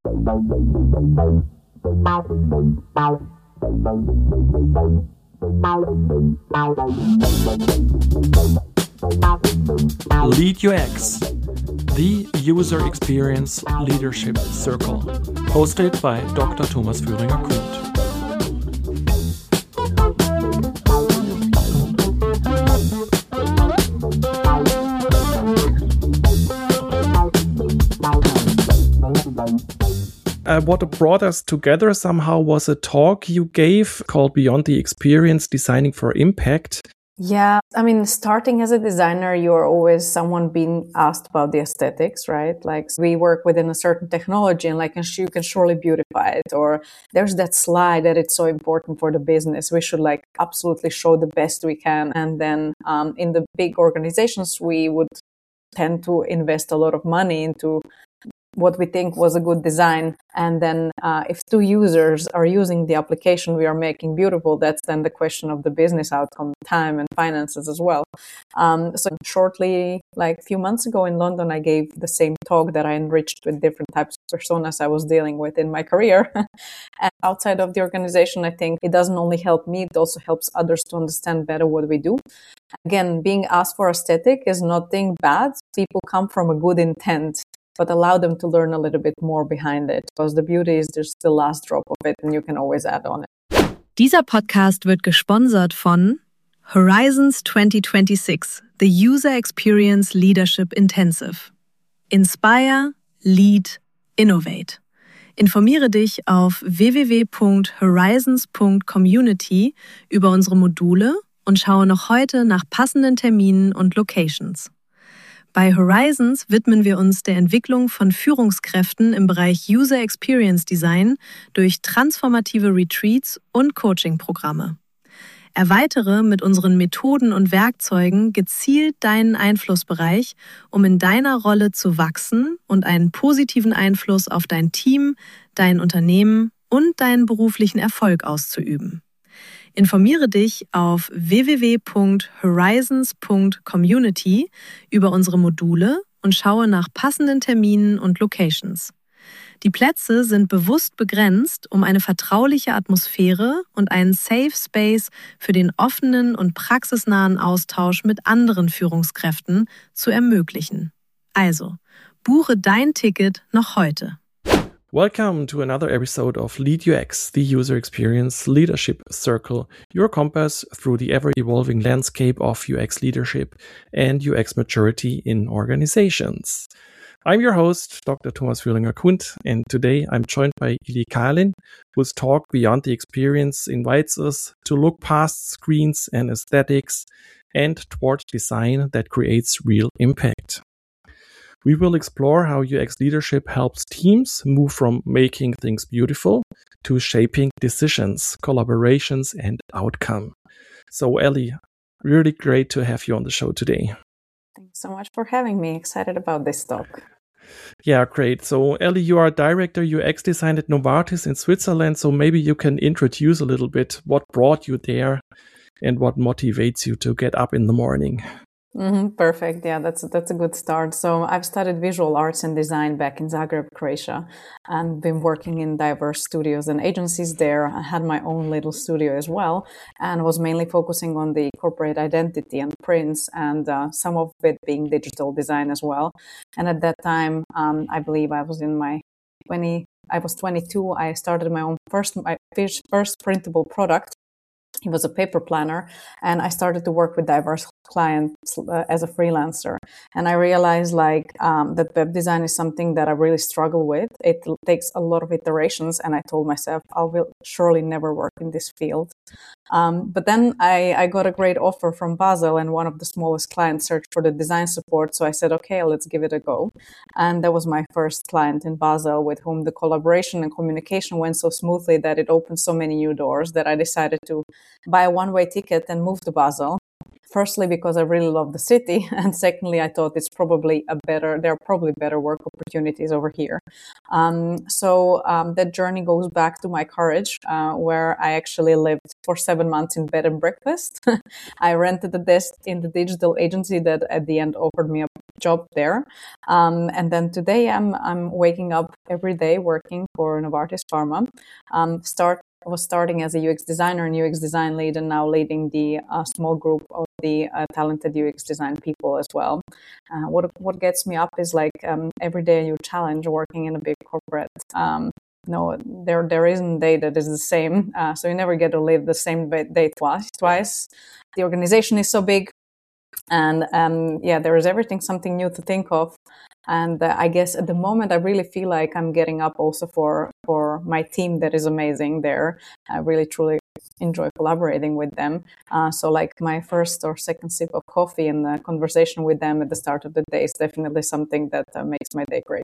Lead UX, the User Experience Leadership Circle, hosted by Dr. Thomas Führinger-Kundt. What brought us together somehow was a talk you gave called Beyond the Experience, Designing for Impact. Yeah, I mean, starting as a designer, you're always someone being asked about the aesthetics, right? Like we work within a certain technology and you can surely beautify it. Or there's that slide that it's so important for the business. We should absolutely show the best we can. And then in the big organizations, we would tend to invest a lot of money into what we think was a good design. And then if two users are using the application we are making beautiful, that's then the question of the business outcome, time and finances as well. So shortly, a few months ago in London, I gave the same talk that I enriched with different types of personas I was dealing with in my career. And outside of the organization, I think it doesn't only help me, it also helps others to understand better what we do. Again, being asked for aesthetic is nothing bad. People come from a good intent, but allow them to learn a little bit more behind it, because the beauty is just the last drop of it and you can always add on it. Dieser Podcast wird gesponsert von Horizons 2026, the User Experience Leadership Intensive. Inspire, Lead, Innovate. Informiere dich auf www.horizons.community über unsere Module und schaue noch heute nach passenden Terminen und Locations. Bei Horizons widmen wir uns der Entwicklung von Führungskräften im Bereich User Experience Design durch transformative Retreats und Coaching-Programme. Erweitere mit unseren Methoden und Werkzeugen gezielt deinen Einflussbereich, um in deiner Rolle zu wachsen und einen positiven Einfluss auf dein Team, dein Unternehmen und deinen beruflichen Erfolg auszuüben. Informiere dich auf www.horizons.community über unsere Module und schaue nach passenden Terminen und Locations. Die Plätze sind bewusst begrenzt, um eine vertrauliche Atmosphäre und einen Safe Space für den offenen und praxisnahen Austausch mit anderen Führungskräften zu ermöglichen. Also, buche dein Ticket noch heute. Welcome to another episode of Lead UX, the User Experience Leadership Circle, your compass through the ever-evolving landscape of UX leadership and UX maturity in organizations. I'm your host, Dr. Thomas Führinger-Kundt, and today I'm joined by Ili Kalin, whose talk Beyond the Experience invites us to look past screens and aesthetics and toward design that creates real impact. We will explore how UX leadership helps teams move from making things beautiful to shaping decisions, collaborations, and outcome. So, Ellie, really great to have you on the show today. Thanks so much for having me. Excited about this talk. Yeah, great. So, Ellie, you are Director UX Design at Novartis in Switzerland. So maybe you can introduce a little bit what brought you there and what motivates you to get up in the morning. Perfect. Yeah, that's a good start. So I've studied visual arts and design back in Zagreb, Croatia, and been working in diverse studios and agencies there. I had my own little studio as well, and was mainly focusing on the corporate identity and prints, and some of it being digital design as well. And at that time, I believe I was in my 22. I started my first printable product. It was a paper planner, and I started to work with diverse clients as a freelancer. And I realized that web design is something that I really struggle with. It takes a lot of iterations, and I told myself I will surely never work in this field. But then I got a great offer from Basel, and one of the smallest clients searched for the design support. So I said, okay, let's give it a go. And that was my first client in Basel, with whom the collaboration and communication went so smoothly that it opened so many new doors that I decided to buy a one-way ticket and move to Basel. Firstly, because I really love the city, and secondly, I thought there are probably better work opportunities over here. So that journey goes back to my college, where I actually lived for 7 months in bed and breakfast. I rented a desk in the digital agency that at the end offered me a job there. And then today I'm waking up every day working for Novartis Pharma. Was starting as a UX designer and UX design lead, and now leading the small group of the talented UX design people as well. What gets me up is like every day a new challenge working in a big corporate. No, there isn't a day that is the same. So you never get to live the same day twice. The organization is so big, and there is something new to think of. And I guess at the moment, I really feel like I'm getting up also for my team that is amazing there. I really, truly enjoy collaborating with them. So like my first or second sip of coffee and the conversation with them at the start of the day is definitely something that makes my day great.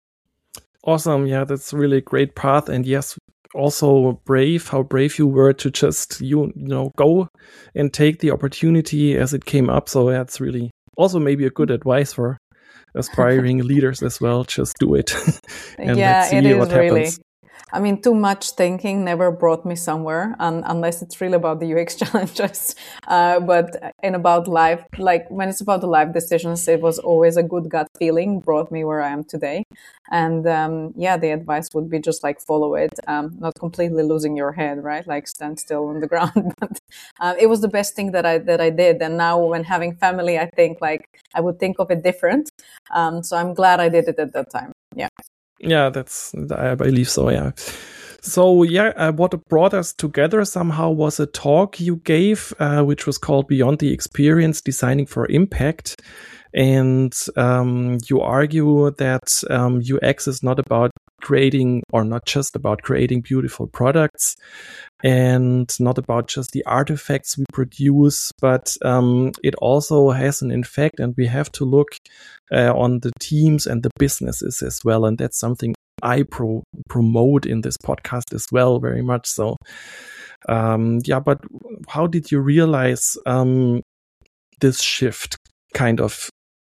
Awesome. Yeah, that's really a great path. And yes, also how brave you were to just, go and take the opportunity as it came up. So that's really also maybe a good advice for aspiring leaders as well. Just do it. And let's see what happens. I mean, too much thinking never brought me somewhere, unless it's really about the UX challenges. But about life, like when it's about the life decisions, it was always a good gut feeling brought me where I am today. And the advice would be just like follow it, not completely losing your head, right? Like stand still on the ground. But it was the best thing that I did. And now when having family, I think like I would think of it different. So I'm glad I did it at that time. Yeah. Yeah, I believe so, yeah. So, what brought us together somehow was a talk you gave, which was called Beyond the Experience, Designing for Impact. And you argue that UX is not about creating, or not just about creating beautiful products, and not about just the artifacts we produce, but it also has an effect, and we have to look on the teams and the businesses as well. And that's something I promote in this podcast as well, very much so. But how did you realize this shift kind of?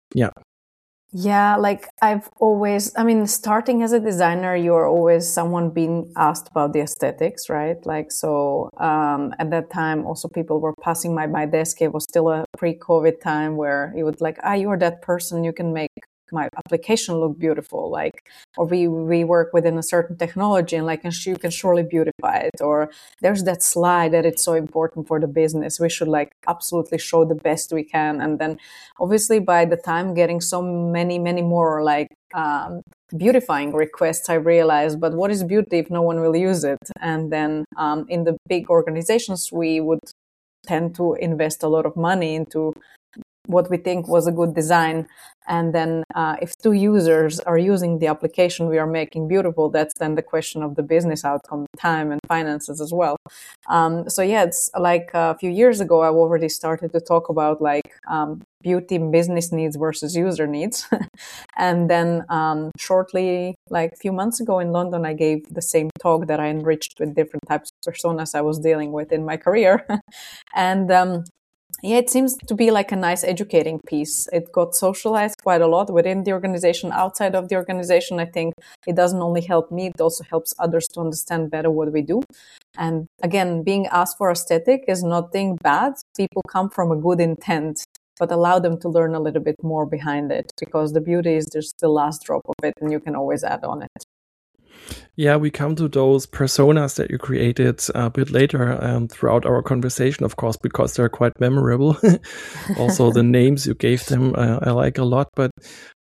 Yeah, like I've always, starting as a designer, you're always someone being asked about the aesthetics, right? Like, so at that time, also people were passing my desk. It was still a pre-COVID time where it would like, you're that person, you can make my application look beautiful, like, or we work within a certain technology and like, and you can surely beautify it, or there's that slide that it's so important for the business, we should like absolutely show the best we can. And then obviously by the time getting so many more like beautifying requests, I realized, but what is beauty if no one will use it? And then in the big organizations, we would tend to invest a lot of money into what we think was a good design. And then if two users are using the application we are making beautiful, that's then the question of the business outcome, time and finances as well. It's like a few years ago, I already started to talk about like beauty business needs versus user needs. And then shortly, like a few months ago in London, I gave the same talk that I enriched with different types of personas I was dealing with in my career. And it seems to be like a nice educating piece. It got socialized quite a lot within the organization, outside of the organization. I think it doesn't only help me, it also helps others to understand better what we do. And again, being asked for aesthetic is nothing bad. People come from a good intent, but allow them to learn a little bit more behind it, because the beauty is just the last drop of it and you can always add on it. Yeah, we come to those personas that you created a bit later throughout our conversation, of course, because they're quite memorable. Also, the names you gave them, I like a lot. But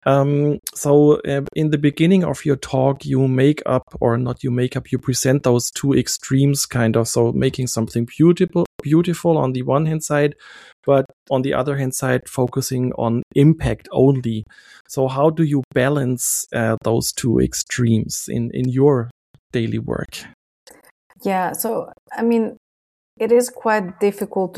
so in the beginning of your talk, you present those two extremes, kind of. So making something beautiful on the one hand side, but on the other hand side, focusing on impact only. So how do you balance those two extremes in your daily work? Yeah, so I mean, it is quite difficult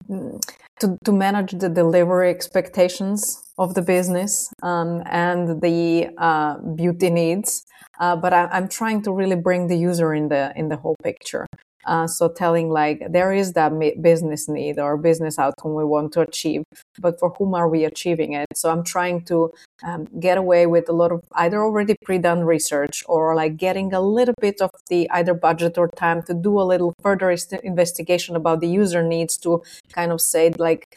to manage the delivery expectations of the business and the beauty needs, but I'm trying to really bring the user in the whole picture. So telling like there is that business need or business outcome we want to achieve, but for whom are we achieving it? So I'm trying to get away with a lot of either already pre-done research or like getting a little bit of the either budget or time to do a little further investigation about the user needs to kind of say like,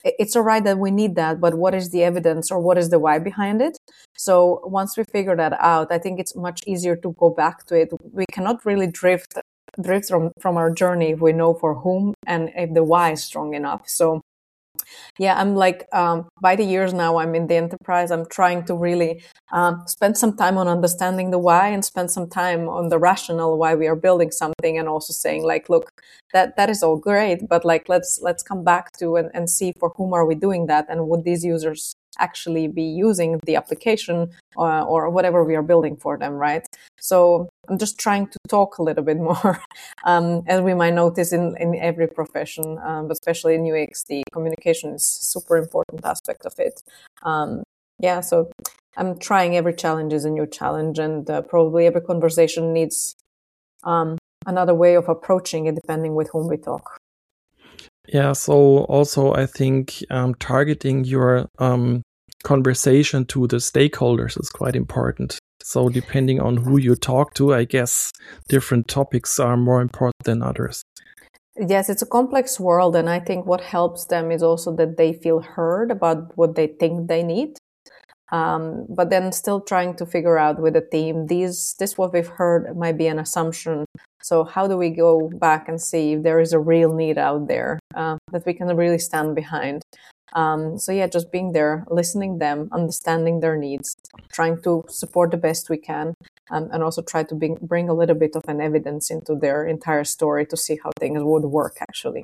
it's all right that we need that, but what is the evidence or what is the why behind it? So once we figure that out, I think it's much easier to go back to it. We cannot really drift from our journey if we know for whom and if the why is strong enough. So yeah, I'm like, by the years now I'm in the enterprise, I'm trying to really spend some time on understanding the why and spend some time on the rationale why we are building something, and also saying like, look, that is all great, but like, let's come back to and see for whom are we doing that, and would these users actually be using the application or whatever we are building for them, right? So I'm just trying to talk a little bit more, as we might notice in every profession, but especially in UX, the communication is super important aspect of it. Yeah, so I'm trying. Every challenge is a new challenge, and probably every conversation needs another way of approaching it depending with whom we talk. Yeah, so also I think targeting your conversation to the stakeholders is quite important. So depending on who you talk to, I guess different topics are more important than others. Yes, it's a complex world, and I think what helps them is also that they feel heard about what they think they need. But then still trying to figure out with the team, this what we've heard might be an assumption. So how do we go back and see if there is a real need out there that we can really stand behind? So yeah, just being there, listening them, understanding their needs, trying to support the best we can, and also try to bring a little bit of an evidence into their entire story to see how things would work actually.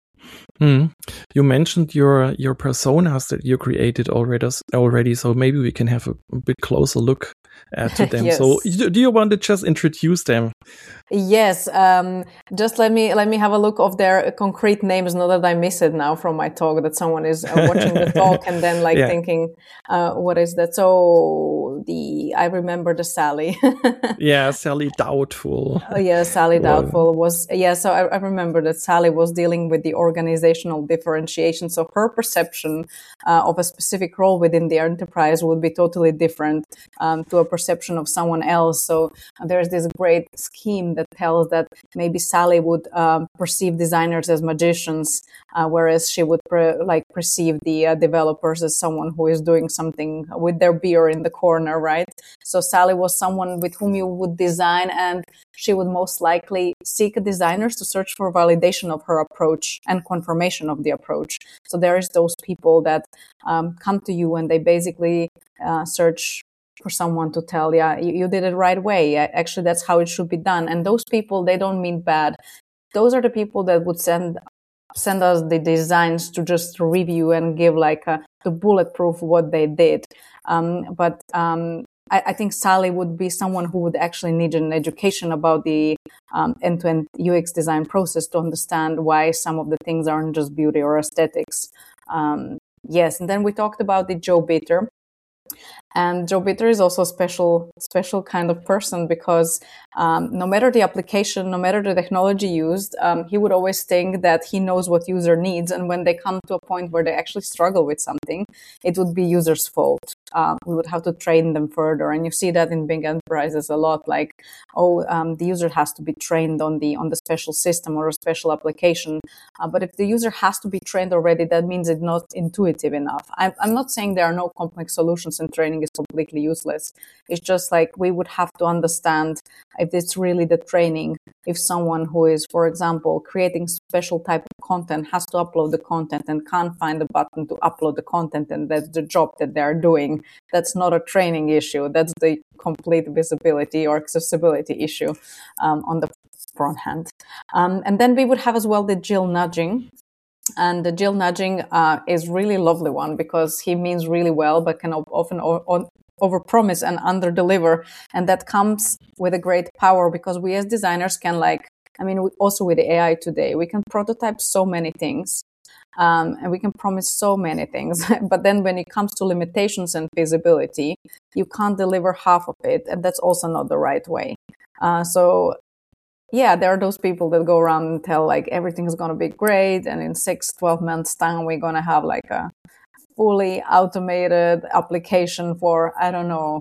You mentioned your personas that you created already, so maybe we can have a bit closer look to them. Yes. So do you want to just introduce them? Yes, just let me have a look of their concrete names, not that I miss it now from my talk, that someone is watching the talk and then thinking, what is that? So I remember the Sally. Yeah, Sally Doubtful. Oh, yeah, Sally Doubtful was, so I remember that Sally was dealing with the organizational differentiation. So her perception of a specific role within the enterprise would be totally different to a perception of someone else. So there's this great scheme that tells that maybe Sally would perceive designers as magicians, whereas she would perceive the developers as someone who is doing something with their beer in the corner, right? So Sally was someone with whom you would design, and she would most likely seek designers to search for validation of her approach and confirmation of the approach. So there is those people that come to you and they basically search for someone to tell, you did it right way. Actually, that's how it should be done. And those people, they don't mean bad. Those are the people that would send us the designs to just review and give the bulletproof what they did. But I think Sally would be someone who would actually need an education about the end-to-end UX design process to understand why some of the things aren't just beauty or aesthetics. Yes, and then we talked about the Joe Bitter. And Joe Bitter is also a special kind of person because no matter the application, no matter the technology used, he would always think that he knows what user needs. And when they come to a point where they actually struggle with something, it would be user's fault. We would have to train them further. And you see that in big enterprises a lot, like, the user has to be trained on the special system or a special application. But if the user has to be trained already, that means it's not intuitive enough. I'm not saying there are no complex solutions and training is completely useless. It's just like we would have to understand if it's really the training. If someone who is, for example, creating special type of content has to upload the content and can't find the button to upload the content, and that's the job that they're doing, that's not a training issue. That's the complete visibility or accessibility issue on the front hand. And then we would have as well the Jill nudging. And the Jill nudging is really lovely one because he means really well, but can often overpromise and underdeliver. And that comes with a great power because we as designers can also with the AI today, we can prototype so many things. And we can promise so many things. But then when it comes to limitations and feasibility, you can't deliver half of it. And that's also not the right way. There are those people that go around and tell everything's going to be great. And in 6-12 months time, we're going to have a fully automated application for, I don't know,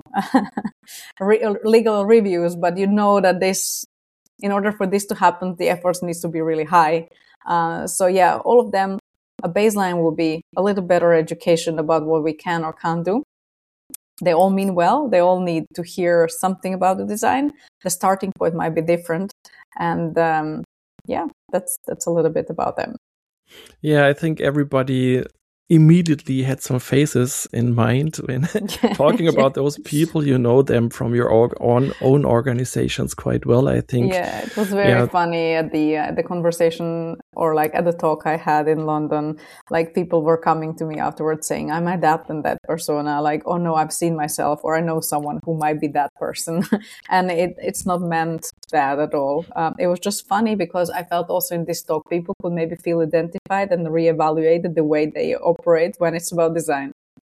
legal reviews. But you know that in order for this to happen, the efforts needs to be really high. All of them a baseline will be a little better education about what we can or can't do. They all mean well. They all need to hear something about the design. The starting point might be different. And that's a little bit about them. Yeah, I think everybody immediately had some faces in mind when talking about those people. You know them from your own organizations quite well, I think. Yeah, it was very funny at the conversation, or like at the talk I had in London. Like, people were coming to me afterwards saying, "I might that and that persona." Like, "Oh no, I've seen myself, or I know someone who might be that person." And it's not meant bad at all. It was just funny because I felt also in this talk people could maybe feel identified and reevaluated the way they operate when it's about design.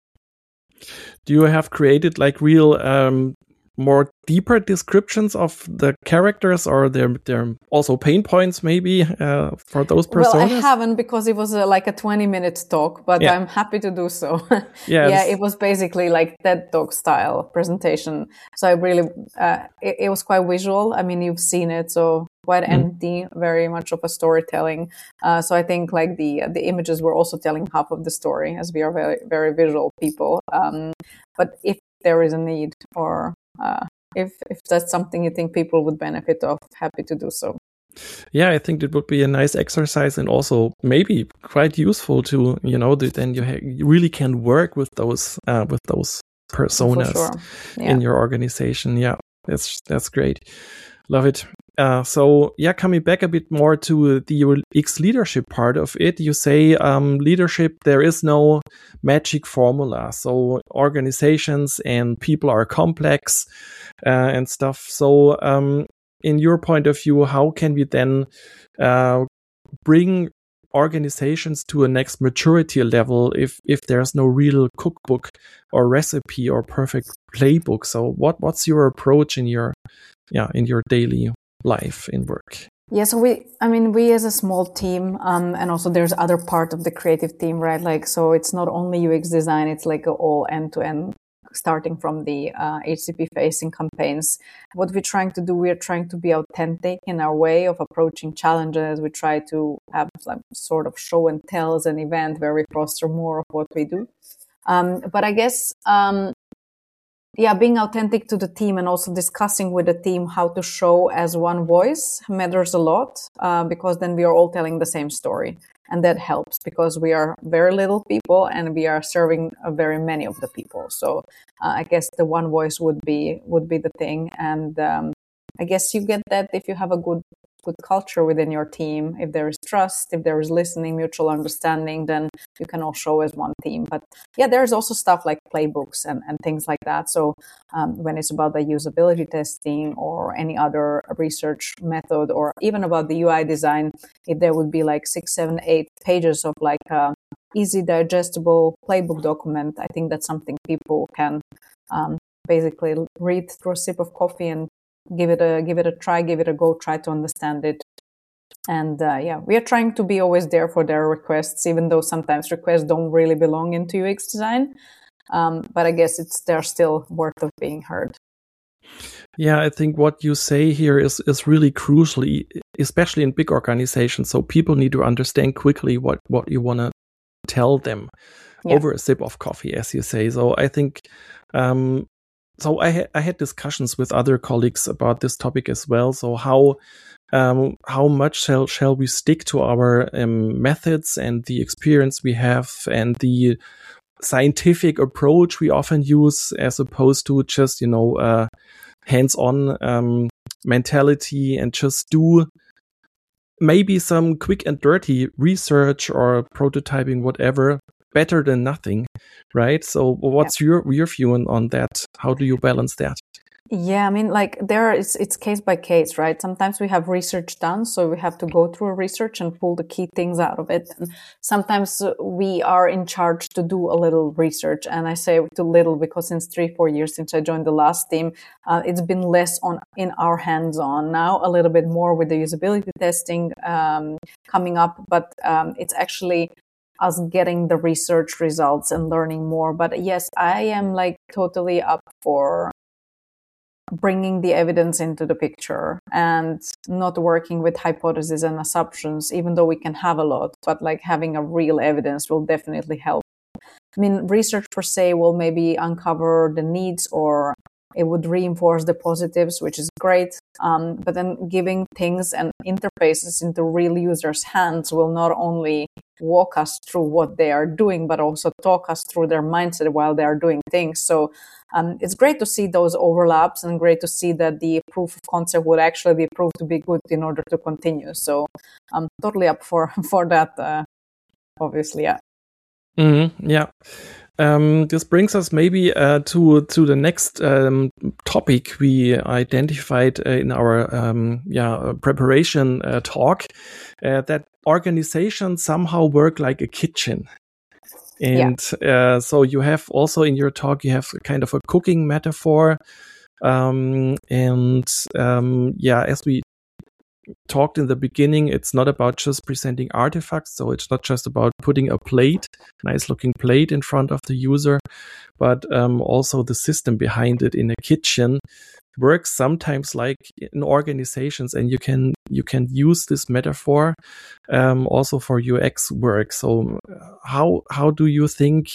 Do you have created like real more deeper descriptions of the characters, or their also pain points maybe for those personas? Well, I haven't, because it was like a 20-minute talk, but I'm happy to do so. It was basically like TED Talk style presentation. So I really, it was quite visual. I mean, you've seen it, so quite empty, very much of a storytelling. So I think like the images were also telling half of the story, as we are very, very visual people. But if there is a need, or if that's something you think people would benefit of, happy to do so. Yeah, I think it would be a nice exercise, and also maybe quite useful to, then you really can work with those personas in your organization. Yeah, that's great. Love it. Coming back a bit more to the UX leadership part of it, you say leadership, there is no magic formula. So organizations and people are complex and stuff. So in your point of view, how can we then bring organizations to a next maturity level if there's no real cookbook or recipe or perfect playbook? So what's your approach in your daily life in work? Yeah, so we as a small team, and also there's other part of the creative team, right? Like, so it's not only UX design, it's like all end-to-end, starting from the HCP facing campaigns. What we're trying to do, we're trying to be authentic in our way of approaching challenges. We try to have some sort of show and tell as an event where we foster more of what we do. But I guess, being authentic to the team and also discussing with the team how to show as one voice matters a lot, because then we are all telling the same story. And that helps because we are very little people and we are serving very many of the people. So I guess the one voice would be the thing. And I guess you get that if you have a good culture within your team. If there is trust, if there is listening, mutual understanding, then you can all show as one team. But yeah, there's also stuff like playbooks and things like that. So when it's about the usability testing or any other research method, or even about the UI design, if there would be like 6, 7, 8 pages of like easy digestible playbook document, I think that's something people can basically read through a sip of coffee and give it a try, give it a go, try to understand it. And we are trying to be always there for their requests, even though sometimes requests don't really belong into UX design. But I guess they're still worth of being heard. Yeah, I think what you say here is really crucial, especially in big organizations. So people need to understand quickly what you want to tell them over a sip of coffee, as you say. So I think so I had discussions with other colleagues about this topic as well. So how much shall we stick to our methods and the experience we have and the scientific approach we often use, as opposed to just hands-on mentality and just do maybe some quick and dirty research or prototyping, whatever, better than nothing, right? So what's your view on that? How do you balance that? Yeah, I mean, like it's case by case, right? Sometimes we have research done, so we have to go through a research and pull the key things out of it. And sometimes we are in charge to do a little research, and I say too little because since 3-4 years since I joined the last team, it's been less in our hands-on. Now a little bit more with the usability testing coming up, but it's actually us getting the research results and learning more. But yes, I am like totally up for bringing the evidence into the picture and not working with hypotheses and assumptions, even though we can have a lot, but like having a real evidence will definitely help. I mean, research per se will maybe uncover the needs, or it would reinforce the positives, which is great. But then giving things and interfaces into real users' hands will not only walk us through what they are doing, but also talk us through their mindset while they are doing things. So it's great to see those overlaps, and great to see that the proof of concept would actually be proved to be good in order to continue. So I'm totally up for that, obviously, yeah. Yeah. This brings us maybe to the next topic we identified in our preparation talk, that organizations somehow work like a kitchen. And so you have also in your talk, you have kind of a cooking metaphor. As we talked in the beginning, it's not about just presenting artifacts. So it's not just about putting a nice looking plate in front of the user, but also the system behind it in a kitchen works sometimes like in organizations, and you can use this metaphor also for UX work. So how do you think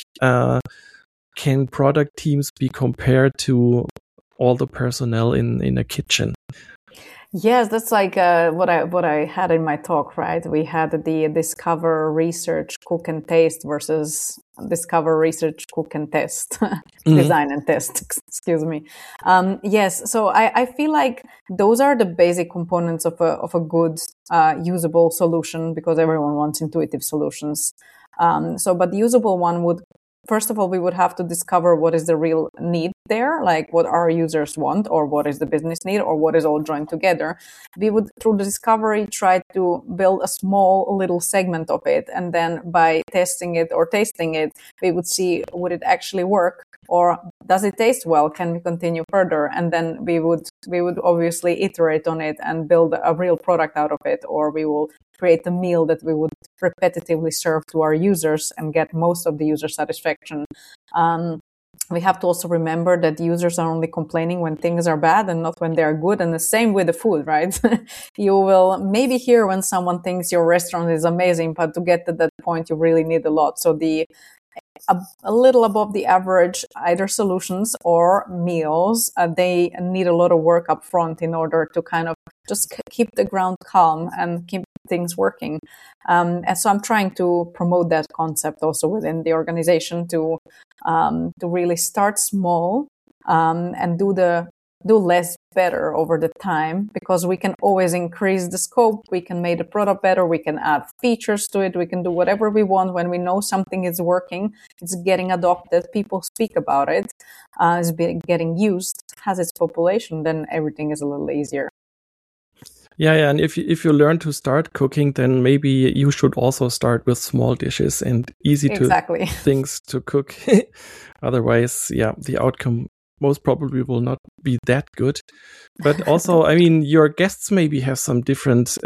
can product teams be compared to all the personnel in a kitchen? Yes, that's like what I had in my talk, right? We had the discover, research, cook and taste versus discover, research, cook and test, design and test, excuse me. Yes, so I feel like those are the basic components of a good usable solution, because everyone wants intuitive solutions. But the usable one would, first of all, we would have to discover what is the real need there, like what our users want, or what is the business need, or what is all joined together. We would, through the discovery, try to build a small little segment of it. And then by testing it or tasting it, we would see, would it actually work? Or does it taste well? Can we continue further? And then we would obviously iterate on it and build a real product out of it, or we will create a meal that we would repetitively serve to our users and get most of the user satisfaction. We have to also remember that users are only complaining when things are bad and not when they are good. And the same with the food, right? You will maybe hear when someone thinks your restaurant is amazing, but to get to that point, you really need a lot. So a little above the average, either solutions or meals, they need a lot of work up front in order to kind of just keep the ground calm and keep things working. And so I'm trying to promote that concept also within the organization to really start small and do less better over the time, because we can always increase the scope. We can make the product better. We can add features to it. We can do whatever we want. When we know something is working, it's getting adopted, people speak about it, it's getting used, has its population, then everything is a little easier. Yeah, and if you learn to start cooking, then maybe you should also start with small dishes and easy things to cook. Otherwise, the outcome most probably will not be that good. But also, I mean, your guests maybe have some different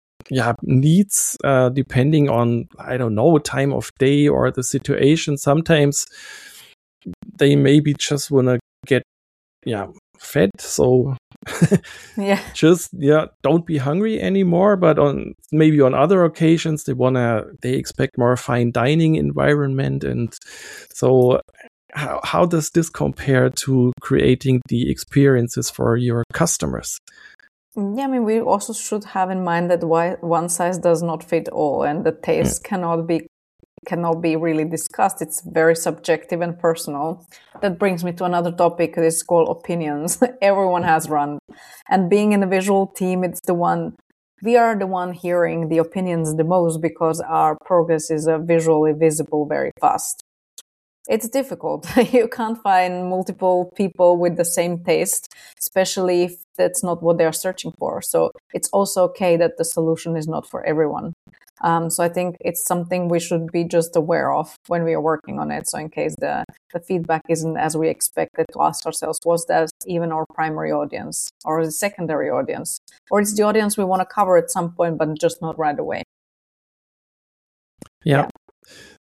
needs depending on, I don't know, time of day or the situation. Sometimes they maybe just want to get fed, so just don't be hungry anymore. But on other occasions they expect more fine dining environment. And so how does this compare to creating the experiences for your customers? Yeah, I mean, we also should have in mind that one size does not fit all, and the taste cannot be really discussed. It's very subjective and personal. That brings me to another topic. It's called opinions. Everyone has one. And being in a visual team, we are the one hearing the opinions the most, because our progress is visually visible very fast. It's difficult. You can't find multiple people with the same taste, especially if that's not what they're searching for. So it's also okay that the solution is not for everyone. So I think it's something we should be just aware of when we are working on it. So in case the feedback isn't as we expected, to ask ourselves, was that even our primary audience, or the secondary audience, or it's the audience we want to cover at some point, but just not right away. Yeah.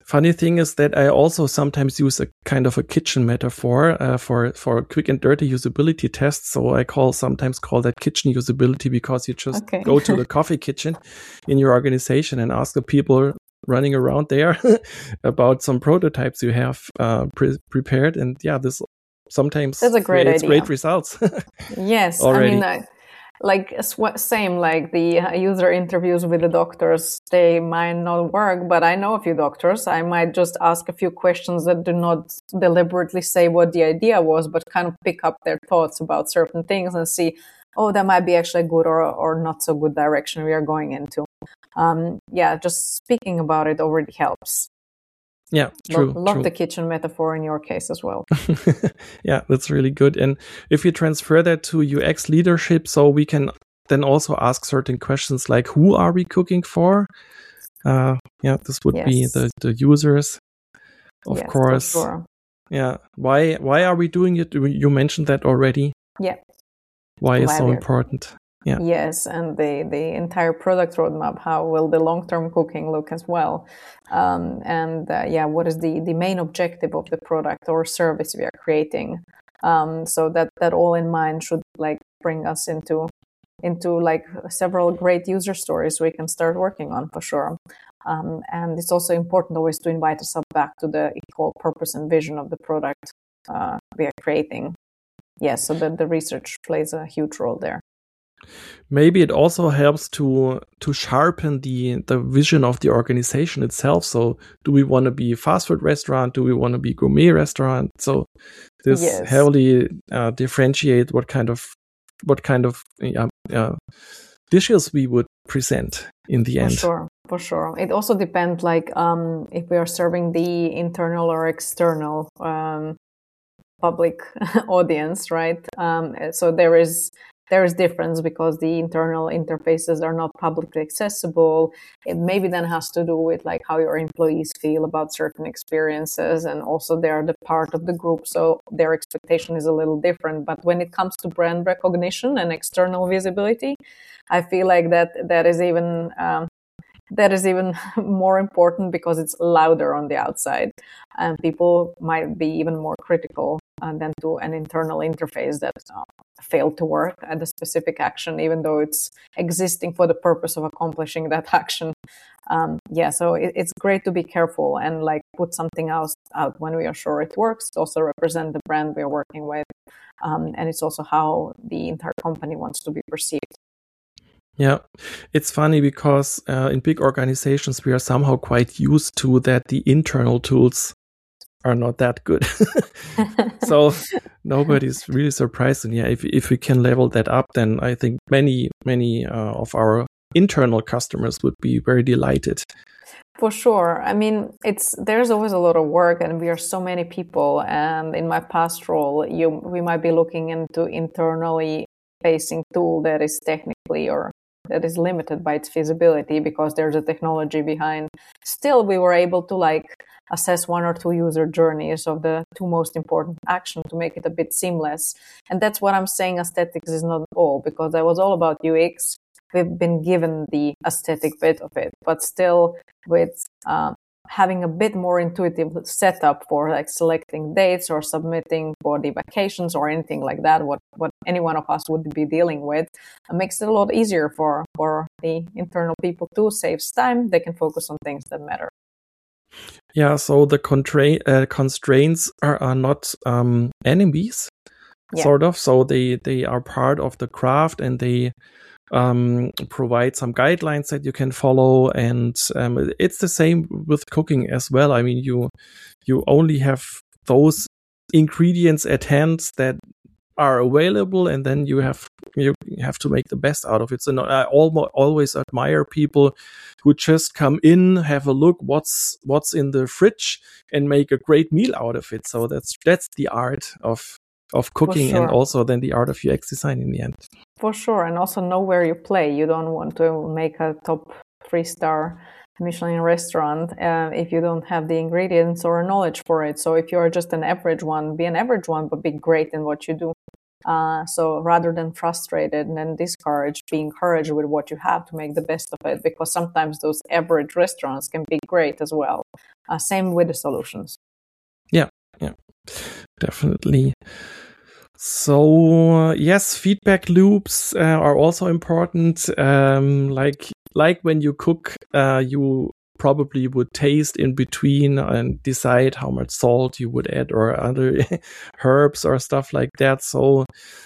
Funny thing is that I also sometimes use a kind of a kitchen metaphor for quick and dirty usability tests. So I sometimes call that kitchen usability, because you just go to the coffee kitchen in your organization and ask the people running around there about some prototypes you have prepared. And yeah, this sometimes that's a great idea. Great results. Yes, already. I mean, same like the user interviews with the doctors, they might not work, but I know a few doctors. I might just ask a few questions that do not deliberately say what the idea was, but kind of pick up their thoughts about certain things and see, oh, that might be actually a good or not so good direction we are going into. Just speaking about it already helps. Yeah, true. Love the kitchen metaphor in your case as well. Yeah, that's really good. And if you transfer that to UX leadership, so we can then also ask certain questions like, who are we cooking for? This would be the users, of course. For sure. Yeah. Why are we doing it? You mentioned that already. Yeah. Why is so important? Yeah. Yes, and the entire product roadmap, how will the long-term cooking look as well? What is the main objective of the product or service we are creating? So that all in mind should like bring us into like several great user stories we can start working on for sure. And it's also important always to invite us back to the equal purpose and vision of the product we are creating. Yes, so that the research plays a huge role there. Maybe it also helps to sharpen the vision of the organization itself. So do we want to be a fast food restaurant? Do we want to be a gourmet restaurant? So this heavily differentiate what kind of dishes we would present in the end. For sure. It also depends like if we are serving the internal or external public audience, right? So there is difference because the internal interfaces are not publicly accessible. It maybe then has to do with like how your employees feel about certain experiences, and also they are the part of the group, so their expectation is a little different. But when it comes to brand recognition and external visibility, I feel like that is even more important because it's louder on the outside, and people might be even more critical than to an internal interface that failed to work at a specific action, even though it's existing for the purpose of accomplishing that action. So it's great to be careful and like put something else out when we are sure it works. To also represent the brand we are working with, and it's also how the entire company wants to be perceived. Yeah, it's funny because in big organizations, we are somehow quite used to that the internal tools are not that good. So nobody's really surprised. And yeah, if we can level that up, then I think many of our internal customers would be very delighted. For sure. I mean, there's always a lot of work, and we are so many people. And in my past role, we might be looking into internally facing tool that is technically or that is limited by its feasibility because there's a technology behind. Still, we were able to like assess 1 or 2 user journeys of the 2 most important actions to make it a bit seamless. And that's what I'm saying. Aesthetics is not all, because that was all about UX. We've been given the aesthetic bit of it, but still with having a bit more intuitive setup for like selecting dates or submitting for the vacations or anything like that, what any one of us would be dealing with, makes it a lot easier for the internal people to save time. They can focus on things that matter. Yeah, so the constraints are not enemies, sort of. So they are part of the craft, and they provide some guidelines that you can follow. And it's the same with cooking as well. I mean, you only have those ingredients at hand that are available, and then you have to make the best out of it. So I always admire people who just come in, have a look what's in the fridge, and make a great meal out of it. So that's the art of cooking, and also then the art of UX design in the end. For sure, and also know where you play. You don't want to make a top 3-star Michelin restaurant if you don't have the ingredients or knowledge for it. So if you are just an average one, be an average one, but be great in what you do. So rather than frustrated and then discouraged, be encouraged with what you have to make the best of it, because sometimes those average restaurants can be great as well. Same with the solutions. Yeah, definitely. So yes, feedback loops are also important. Like when you cook, you probably would taste in between and decide how much salt you would add or other herbs or stuff like that. So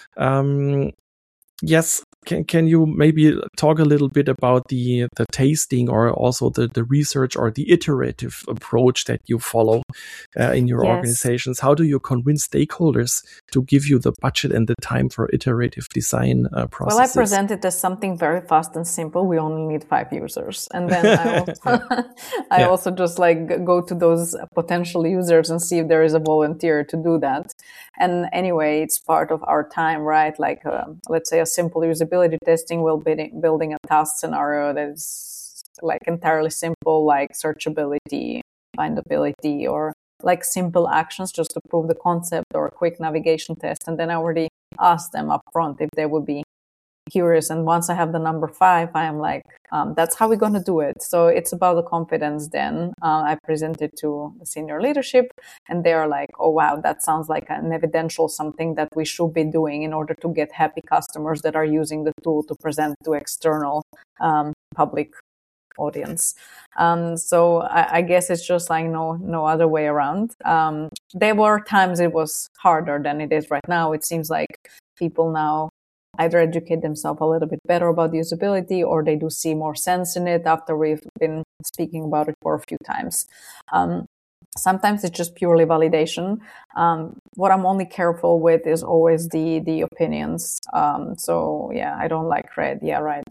yes, can you maybe talk a little bit about the tasting or also the research or the iterative approach that you follow in your organizations? How do you convince stakeholders to give you the budget and the time for iterative design processes? Well, I present it as something very fast and simple. We only need 5 users. And then I also just go to those potential users and see if there is a volunteer to do that. And anyway, it's part of our time, right? Let's say a simple usability testing, we're building a task scenario that is entirely simple, like searchability, findability, or simple actions just to prove the concept, or a quick navigation test. And then I already asked them up front if they would be curious. And once I have the number 5, I am that's how we're going to do it. So it's about the confidence then. I present it to the senior leadership and they're like, oh, wow, that sounds like an evidential something that we should be doing in order to get happy customers that are using the tool to present to external public audience. So I guess it's just no other way around. There were times it was harder than it is right now. It seems like people now either educate themselves a little bit better about the usability, or they do see more sense in it after we've been speaking about it for a few times. Sometimes it's just purely validation. What I'm only careful with is always the opinions. So yeah, I don't like red. Yeah, right.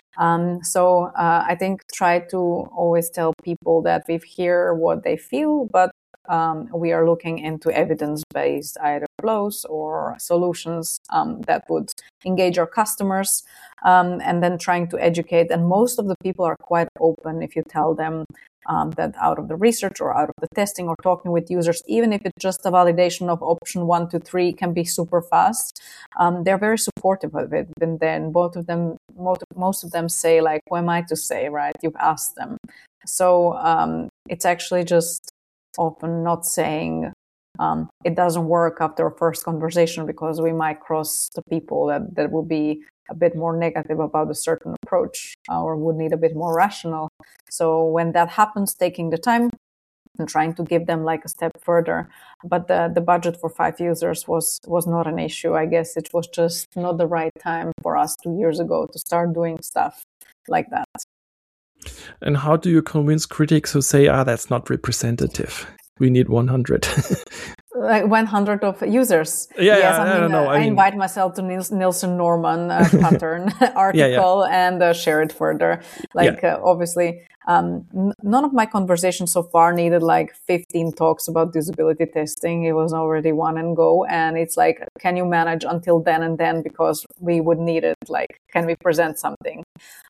So I think try to always tell people that we hear what they feel, but we are looking into evidence-based either flows or solutions that would engage our customers, and then trying to educate. And most of the people are quite open if you tell them that out of the research or out of the testing or talking with users, even if it's just a validation of option 1 to 3 can be super fast, they're very supportive of it. And then most of them say, who am I to say, right? You've asked them. So it's actually just often not saying it doesn't work after a first conversation, because we might cross the people that will be a bit more negative about a certain approach or would need a bit more rational. So when that happens, taking the time and trying to give them a step further. But the budget for 5 users was not an issue. I guess it was just not the right time for us 2 years ago to start doing stuff like that. And how do you convince critics who say, that's not representative? We need 100. 100 of users. Yes, I invite myself to Nielsen Norman pattern article and share it further. Obviously, none of my conversations so far needed 15 talks about usability testing. It was already one and go. And it's can you manage until then and then, because we would need it. Can we present something?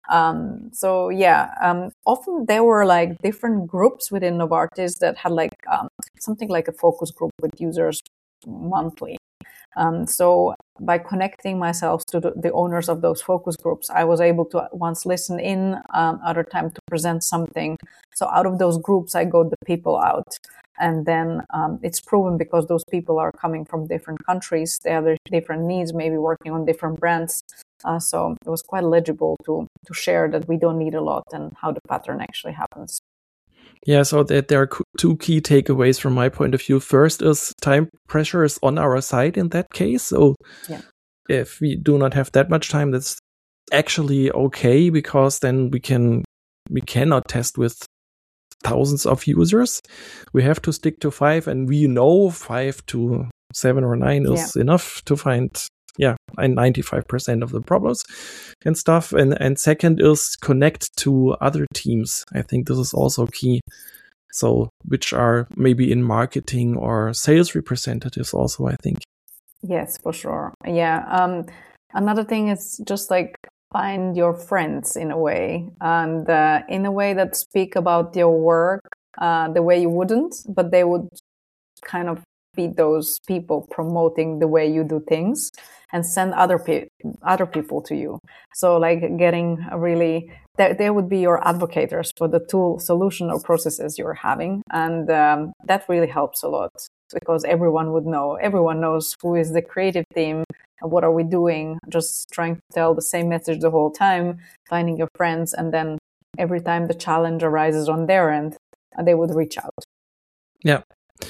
Often there were different groups within Novartis that had something like a focus group with users monthly. So by connecting myself to the owners of those focus groups, I was able to once listen in, other time to present something. So out of those groups, I got the people out. And then it's proven, because those people are coming from different countries. They have different needs, maybe working on different brands. So it was quite legible to share that we don't need a lot and how the pattern actually happens. Yeah, so there are 2 key takeaways from my point of view. First is time pressure is on our side in that case. So if we do not have that much time, that's actually okay, because then we cannot test with thousands of users. We have to stick to 5, and we know 5 to 7 or 9 is enough to find 95% of the problems and stuff. And second is connect to other teams. I think this is also key. So which are maybe in marketing or sales representatives also, I think. Yes, for sure. Yeah. Another thing is just find your friends in a way, and in a way that speak about your work the way you wouldn't, but they would kind of be those people promoting the way you do things and send other people to you. So like getting a really, they would be your advocates for the tool, solution, or processes you're having. And that really helps a lot, because everyone knows who is the creative team, what are we doing, just trying to tell the same message the whole time, finding your friends, and then every time the challenge arises on their end, they would reach out. Yeah.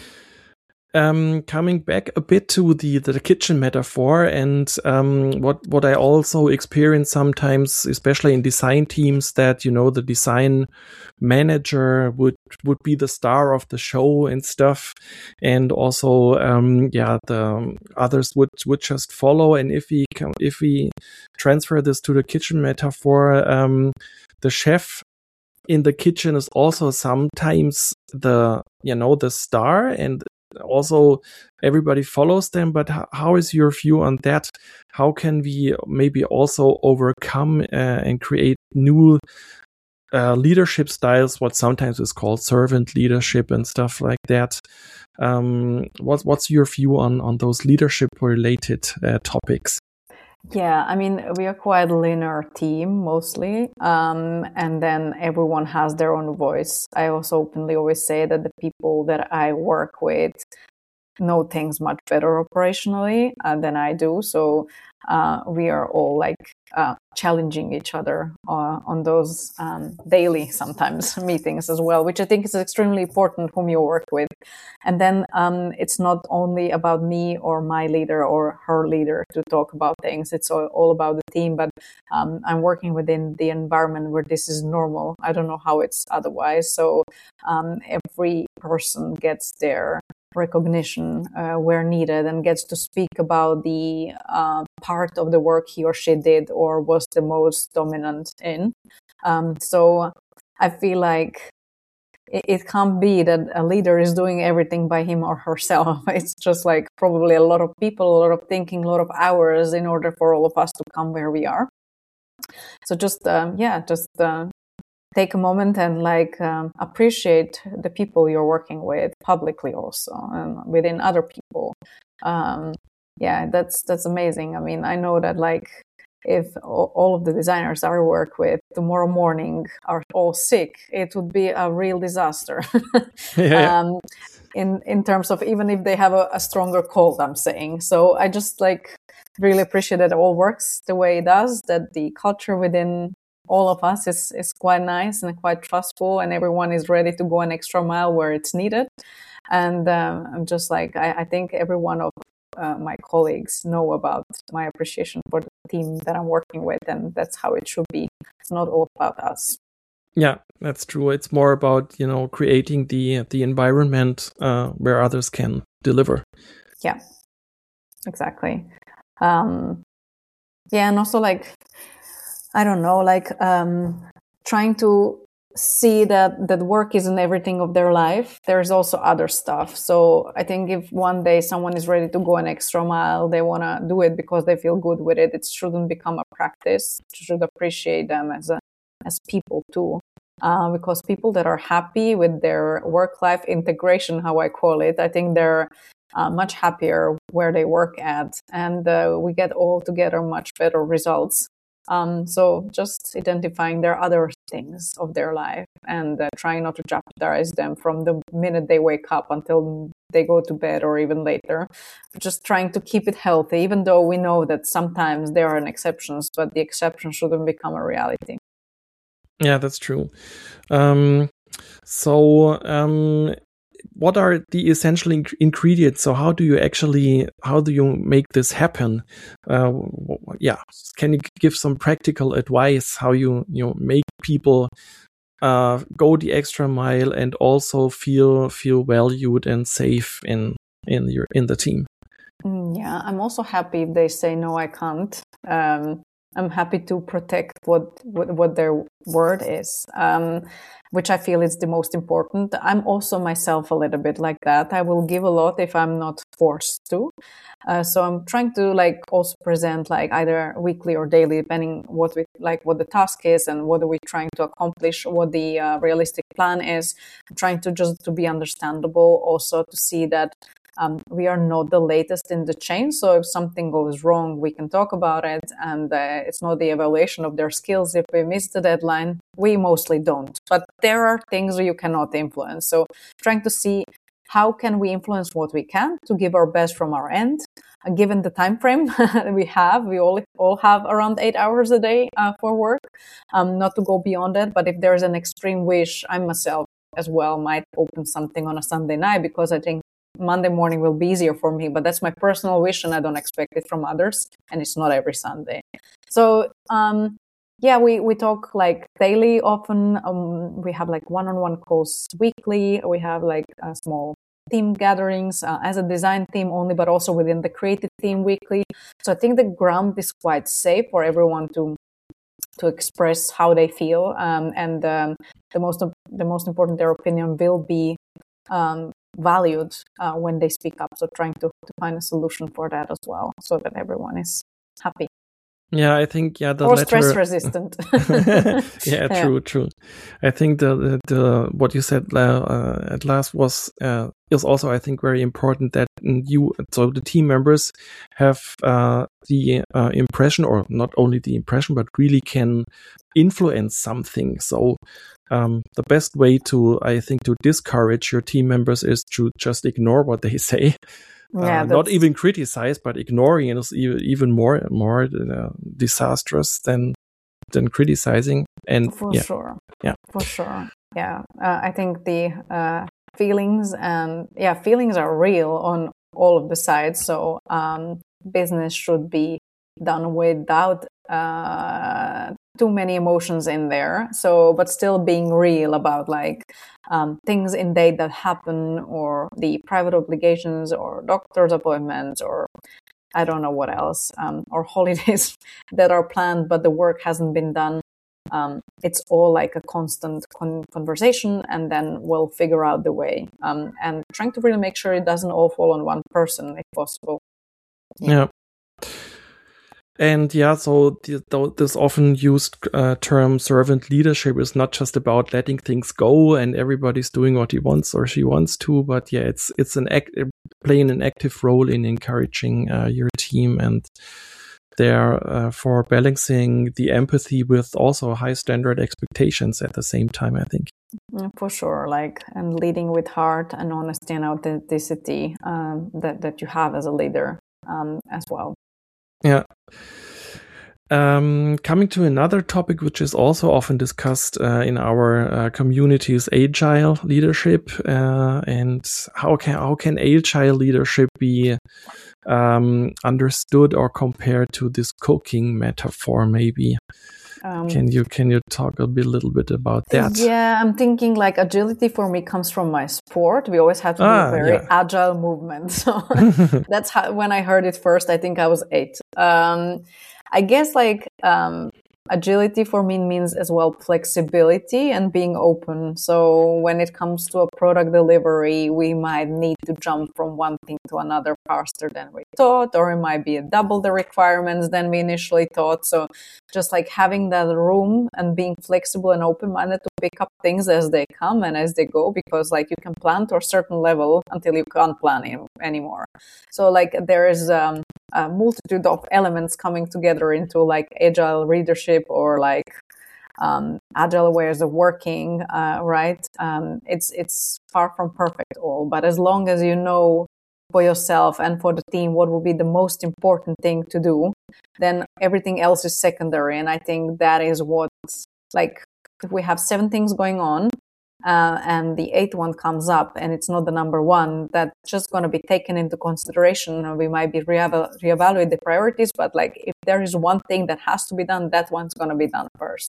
Coming back a bit to the kitchen metaphor, and what I also experience sometimes, especially in design teams, that the design manager would be the star of the show and stuff, and also the others would just follow. And if we transfer this to the kitchen metaphor, the chef in the kitchen is also sometimes the star, and also everybody follows them. But how is your view on that? How can we maybe also overcome and create new leadership styles, what sometimes is called servant leadership and stuff like that? What's your view on those leadership related topics? Yeah, I mean, we are quite a linear team mostly, and then everyone has their own voice. I also openly always say that the people that I work with know things much better operationally than I do. So we are all like challenging each other on those daily, sometimes, meetings as well, which I think is extremely important whom you work with. And then it's not only about me or my leader or her leader to talk about things. It's all about the team. But I'm working within the environment where this is normal. I don't know how it's otherwise. So every person gets their recognition where needed and gets to speak about the part of the work he or she did or was the most dominant in. So I feel like it can't be that a leader is doing everything by him or herself. It's just like probably a lot of people, a lot of thinking, a lot of hours in order for all of us to come where we are. So just take a moment and appreciate the people you're working with publicly also, and within other people. That's amazing. I mean, I know that if all of the designers I work with tomorrow morning are all sick, it would be a real disaster. In terms of even if they have a stronger cold, I'm saying. So I just really appreciate that it all works the way it does, that the culture within all of us is quite nice and quite trustful, and everyone is ready to go an extra mile where it's needed. And I'm just I think every one of my colleagues know about my appreciation for the team that I'm working with, and that's how it should be. It's not all about us. Yeah, that's true. It's more about, creating the environment where others can deliver. Yeah, exactly. And also I don't know, trying to see that work isn't everything of their life. There's also other stuff. So I think if one day someone is ready to go an extra mile, they want to do it because they feel good with it. It shouldn't become a practice. You should appreciate them as people too. Because people that are happy with their work-life integration, how I call it, I think they're much happier where they work at, and we get all together much better results. So just identifying their other things of their life and trying not to jeopardize them from the minute they wake up until they go to bed or even later. Just trying to keep it healthy, even though we know that sometimes there are exceptions, but the exception shouldn't become a reality. Yeah, that's true. What are the essential ingredients? So how do you make this happen? Can you give some practical advice how you make people go the extra mile and also feel valued and safe in the team? Yeah, I'm also happy if they say no, I can't. I'm happy to protect what their word is, which I feel is the most important. I'm also myself a little bit like that. I will give a lot if I'm not forced to. So I'm trying to also present either weekly or daily, depending what the task is and what are we trying to accomplish, what the realistic plan is. I'm trying to be understandable, also to see that we are not the latest in the chain. So if something goes wrong, we can talk about it. And it's not the evaluation of their skills. If we miss the deadline, we mostly don't. But there are things you cannot influence. So trying to see how can we influence what we can to give our best from our end, given the time frame we have. We all have around 8 hours a day for work, not to go beyond that. But if there's an extreme wish, I myself as well might open something on a Sunday night, because I think Monday morning will be easier for me. But that's my personal wish, and I don't expect it from others. And it's not every Sunday. So we talk like daily often. We have like one-on-one calls weekly. We have like small team gatherings as a design team only, but also within the creative team weekly. So I think the ground is quite safe for everyone to express how they feel, and the most important, their opinion will be valued when they speak up. So trying to find a solution for that as well, so that everyone is happy. Yeah, I think the or latter, stress resistant. True. I think the what you said at last was is also, I think, very important, that so the team members have the impression, or not only the impression, but really can influence something. So the best way to discourage your team members is to just ignore what they say. Not even criticize, but ignoring is even more disastrous than criticizing. And for sure. I think the feelings are real on all of the sides. So business should be done without too many emotions in there. So, but still being real about like things in day that happen, or the private obligations, or doctor's appointments, or I don't know what else, or holidays that are planned, but the work hasn't been done. It's all like a constant conversation, and then we'll figure out the way, and trying to really make sure it doesn't all fall on one person if possible. Yeah. And so this often used term servant leadership is not just about letting things go and everybody's doing what he wants or she wants to, but it's playing an active role in encouraging your team, and for balancing the empathy with also high standard expectations at the same time, I think. For sure, and leading with heart and honesty and authenticity that you have as a leader as well. Yeah. Coming to another topic, which is also often discussed in our community, is agile leadership, and how can agile leadership be understood or compared to this cooking metaphor? Maybe can you talk a little bit about that? Yeah, I'm thinking like agility for me comes from my sport. We always have to do a very agile movement. So that's how, when I heard it first, I think I was 8. I guess agility for me means as well flexibility and being open. So when it comes to a product delivery, we might need to jump from one thing to another faster than we thought, or it might be double the requirements than we initially thought. So just like having that room and being flexible and open-minded to pick up things as they come and as they go, because you can plan to a certain level until you can't plan anymore. So there is a multitude of elements coming together into agile leadership, or agile ways of working, right? It's far from perfect all, but as long as you know for yourself and for the team what will be the most important thing to do, then everything else is secondary. And I think that is what's if we have 7 things going on, and the 8th one comes up and it's not the number one, that's just going to be taken into consideration, and we might be reevaluate the priorities. But if there is one thing that has to be done, that one's going to be done first.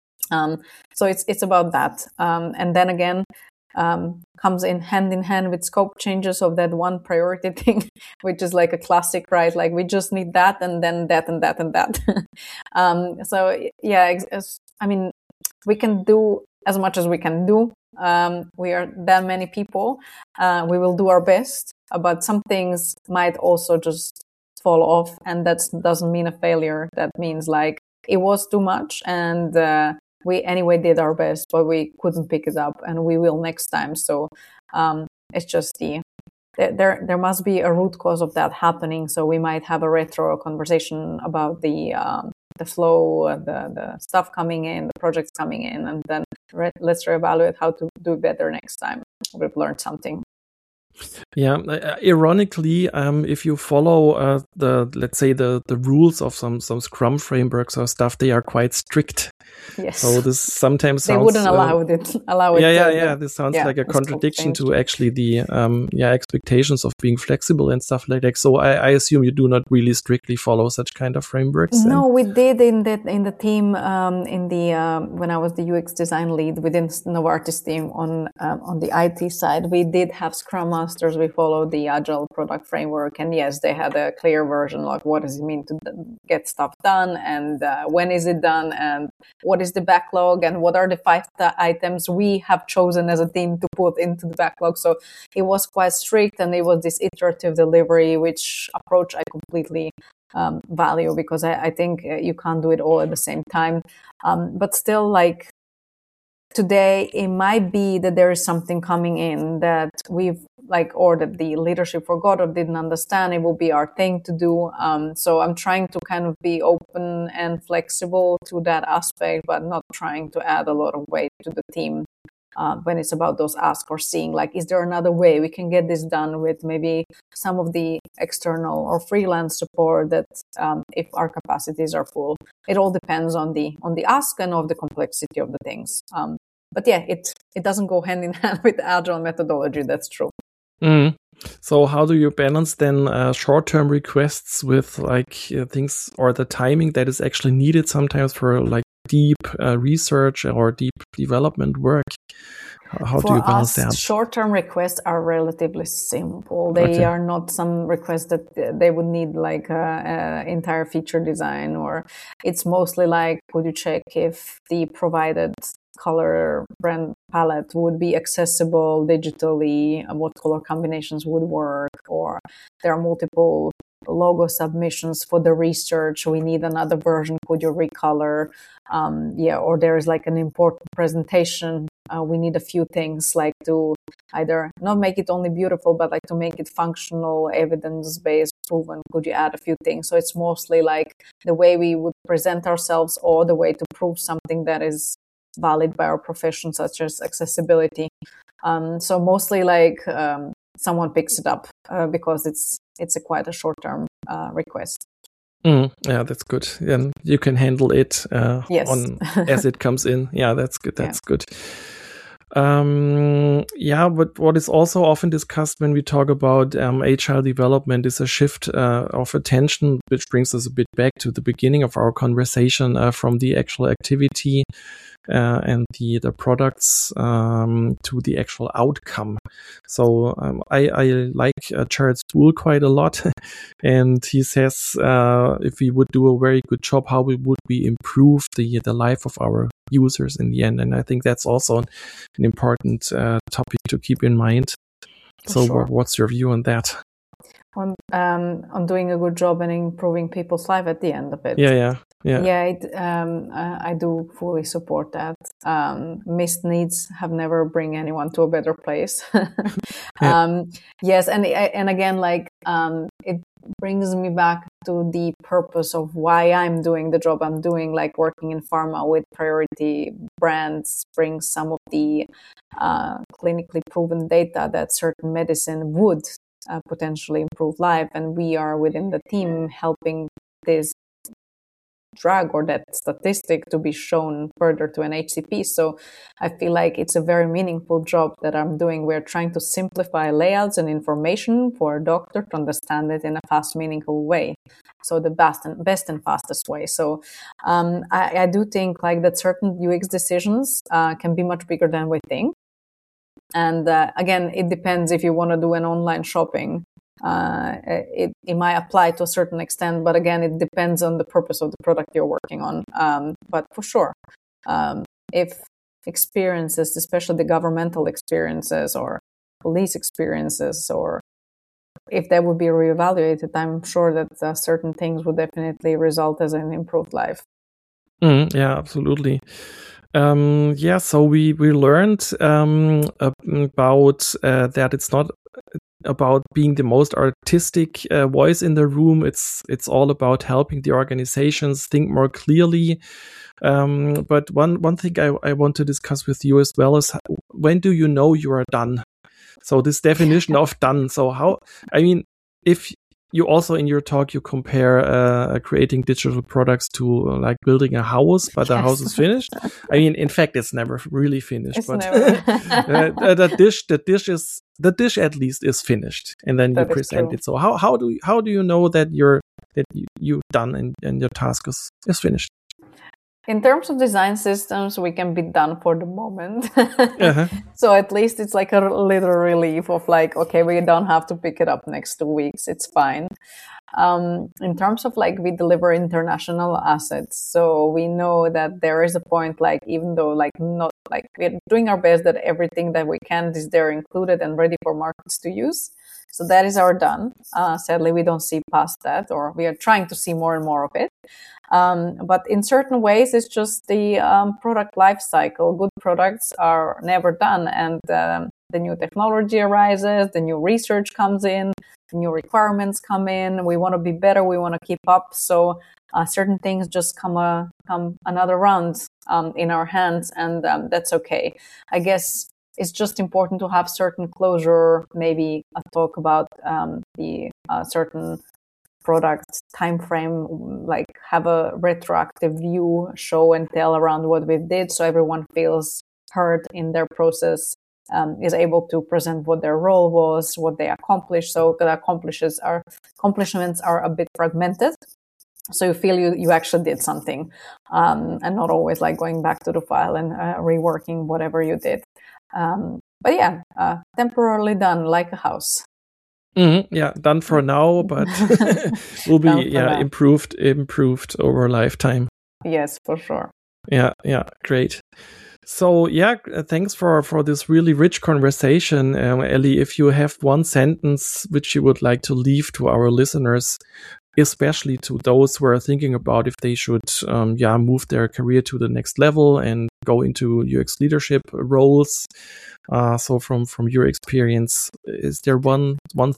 So it's about that. And then again, comes in hand with scope changes of that one priority thing, which is a classic, right? We just need that, and then that, and that, and that. So yeah, I mean, we can do as much as we can do. We are that many people. We will do our best, but some things might also just fall off, and that doesn't mean a failure. That means it was too much, and we anyway did our best, but we couldn't pick it up, and we will next time. So it's just the there must be a root cause of that happening. So we might have a retro conversation about the flow, the stuff coming in, the projects coming in, and then let's reevaluate how to do better next time. We've learned something. Yeah, ironically, if you follow let's say the rules of some Scrum frameworks or stuff, they are quite strict. Yes. So this sometimes they sounds, wouldn't allow it. Yeah. This sounds like a contradiction to actually the expectations of being flexible and stuff like that. So I assume you do not really strictly follow such kind of frameworks. No, we did in the team when I was the UX design lead within Novartis team on the IT side. We did have Scrum Masters. We followed the Agile product framework, and yes, they had a clear version like what does it mean to get stuff done, and when is it done, and what is the backlog, and what are the 5 items we have chosen as a team to put into the backlog. So it was quite strict, and it was this iterative delivery, which approach I completely value, because I think you can't do it all at the same time. But still, like today, it might be that there is something coming in that or that the leadership forgot or didn't understand. It will be our thing to do. So I'm trying to kind of be open and flexible to that aspect, but not trying to add a lot of weight to the team when it's about those asks, or seeing like, is there another way we can get this done with maybe some of the external or freelance support that if our capacities are full. It all depends on the ask and of the complexity of the things. But yeah, it doesn't go hand in hand with Agile methodology. That's true. Mm. So how do you balance then short-term requests with things, or the timing that is actually needed sometimes for like deep research or deep development work? How do you balance that? Short-term requests are relatively simple. They are not some requests that they would need like entire feature design, or it's mostly like, could you check if the provided color brand palette would be accessible digitally, and what color combinations would work, or there are multiple logo submissions for the research, we need another version, could you recolor? Or there is like an important presentation, we need a few things like to either not make it only beautiful, but like to make it functional, evidence-based, proven, could you add a few things? So it's mostly like the way we would present ourselves, or the way to prove something that is valid by our profession, such as accessibility. So mostly like someone picks it up because it's quite a short-term request. Yeah, that's good. And you can handle it as it comes in. Yeah, that's good. That's good. But what is also often discussed when we talk about agile development is a shift of attention, which brings us a bit back to the beginning of our conversation, from the actual activity and the products to the actual outcome. So I like Jared Spool quite a lot, and he says if we would do a very good job, how would we improve the life of our users in the end? And I think that's also an important topic to keep in mind. So sure. What's your view on that? On doing a good job and improving people's life at the end of it. I do fully support that. Missed needs have never bring anyone to a better place. Yes, and again, like it brings me back to the purpose of why I'm doing the job I'm doing, like working in pharma with priority brands brings some of the clinically proven data that certain medicine would potentially improve life, and we are within the team helping this drug or that statistic to be shown further to an HCP. So I feel like it's a very meaningful job that I'm doing. We're trying to simplify layouts and information for a doctor to understand it in a fast, meaningful way. So the best and fastest way. So I do think like that certain UX decisions can be much bigger than we think. And again, it depends if you want to do an online shopping. It might apply to a certain extent, but again, it depends on the purpose of the product you're working on. But for sure, if experiences, especially the governmental experiences or police experiences, or if that would be reevaluated, I'm sure that certain things would definitely result as an improved life. Yeah, absolutely. So we learned about that it's not about being the most artistic voice in the room. It's all about helping the organizations think more clearly. But one thing I want to discuss with you as well is, when do you know you are done? So this definition of done. So if you also in your talk, you compare creating digital products to like building a house, but the house is finished. In fact, it's never really finished. It's but never. the dish at least is finished, and then That you is present true. it. So how do you know that you're done and your task is finished? In terms of design systems, we can be done for the moment. Uh-huh. So at least it's like a little relief of like, okay, we don't have to pick it up next 2 weeks. It's fine. In terms of like, we deliver international assets. So we know that there is a point, like, even though like not like we're doing our best that everything that we can is there included and ready for markets to use. So that is our done. Sadly, we don't see past that, or we are trying to see more and more of it. But in certain ways, it's just the product life cycle. Good products are never done, and the new technology arises, the new research comes in, the new requirements come in. We want to be better. We want to keep up. So certain things just come another round in our hands, and that's okay. I guess it's just important to have certain closure, maybe a talk about the certain product time frame, like have a retroactive view, show and tell around what we did, so everyone feels heard in their process, is able to present what their role was, what they accomplished. So the accomplishments are a bit fragmented. So you feel you actually did something, and not always like going back to the file and reworking whatever you did. But yeah, temporarily done, like a house. Mm-hmm. Yeah, done for now, but will be improved over a lifetime. Yes, for sure. Yeah, great. So thanks for this really rich conversation, Ellie. If you have one sentence which you would like to leave to our listeners, especially to those who are thinking about if they should move their career to the next level and go into UX leadership roles. So from your experience, is there one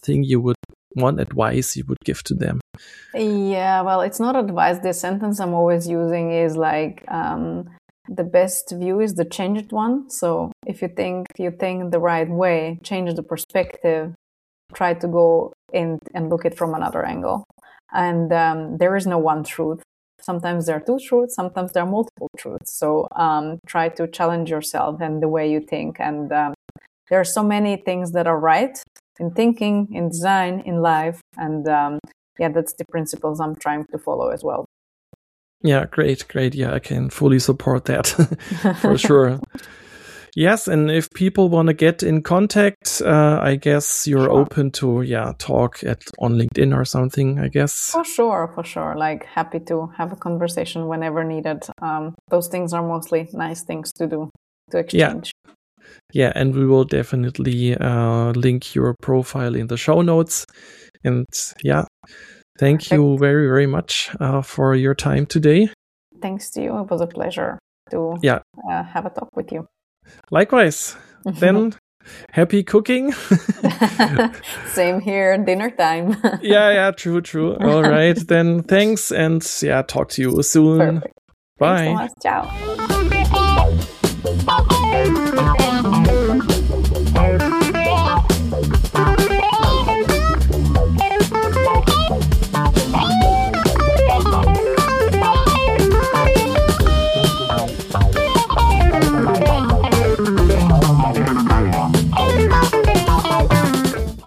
advice you would give to them? Yeah, well, it's not advice. The sentence I'm always using is like, the best view is the changed one. So if you think the right way, change the perspective, try to go in and look it from another angle. And there is no one truth. Sometimes there are two truths, sometimes there are multiple truths. So try to challenge yourself and the way you think. And there are so many things that are right in thinking, in design, in life. And that's the principles I'm trying to follow as well. Yeah, great. Yeah, I can fully support that for sure. Yes, and if people want to get in contact, I guess you're open to talk on LinkedIn or something, I guess. For sure. Like, happy to have a conversation whenever needed. Those things are mostly nice things to do, to exchange. Yeah, and we will definitely link your profile in the show notes. And thank you very, very much for your time today. Thanks to you. It was a pleasure to have a talk with you. Likewise. Then happy cooking. Same here, dinner time. Yeah, true. All right, then thanks, and talk to you soon. Perfect. Bye. Thanks so much. Ciao.